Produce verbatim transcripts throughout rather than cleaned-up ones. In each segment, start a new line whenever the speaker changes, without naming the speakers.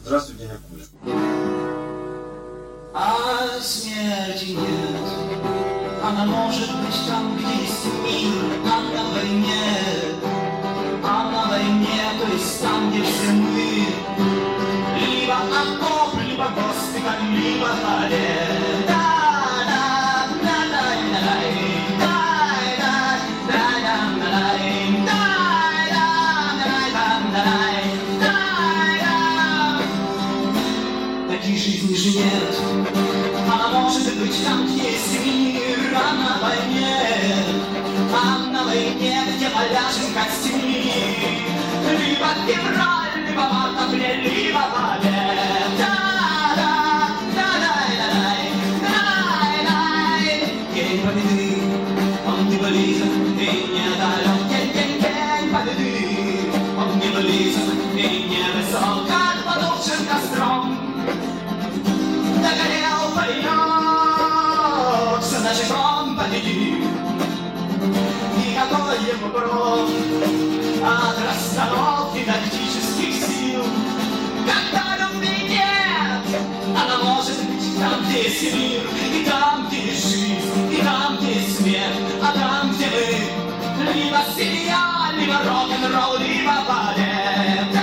Здравствуй, дядя Коля.
А смерти нет, она может быть там, где есть мир, а на войне, а на войне, то есть там, где все мы, либо окоп, либо госпиталь, либо хале. Такой жизни же нет. Она может быть там, где есть мир, а на войне, а на войне, где поляжем костями, либо февраль, либо март, апрель, либо побед. Да-да, да-дай-дай, дай-дай. День победы, он не близок и не далек. День, день, день победы, он не близок и не высок, как потухшим костром догорел паренек, значит он победил. И какой ему прок от расстановки тактических сил, когда любви нет, она может быть там, где есть мир, и там, где есть жизнь, и там, где есть смерть, а там, где мы, либо семья, либо рок-н-ролл, либо балет.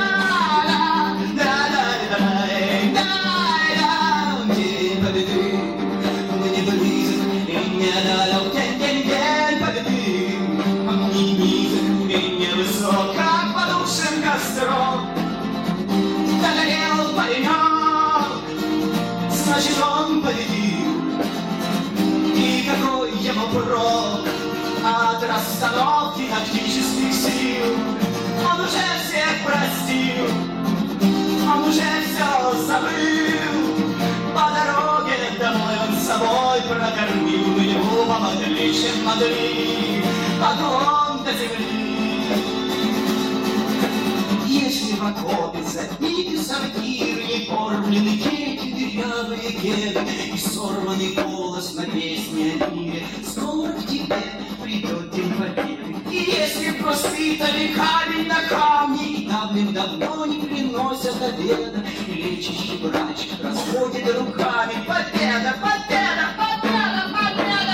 Как потухшим костром догорел паренек, значит он победил. И какой ему прок от расстановки тактических сил? Он уже всех простил, он уже все забыл. По дороге домой он с собой прокормил, мы ему помогли, чем могли, поклон до земли. Если в окопе забиты сортиры, не кормлены дети, дырявые кеды и сорванный голос на песне о мире, скоро к тебе придет день победы. И если воспитали камень на камне и давным-давно не приносят обеда, и лечащий врач разводит руками: победа, победа, победа, победа!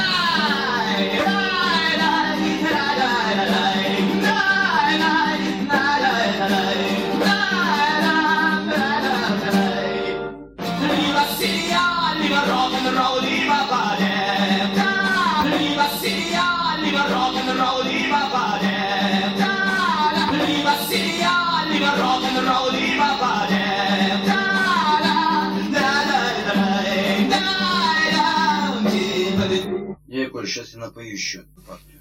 Рок-н-ролл, либо балет. Либо семья, либо рок-н-ролл, либо балет. Либо семья, либо рок-н-ролл, либо балет.
Дядя Коля, сейчас я напою еще партию.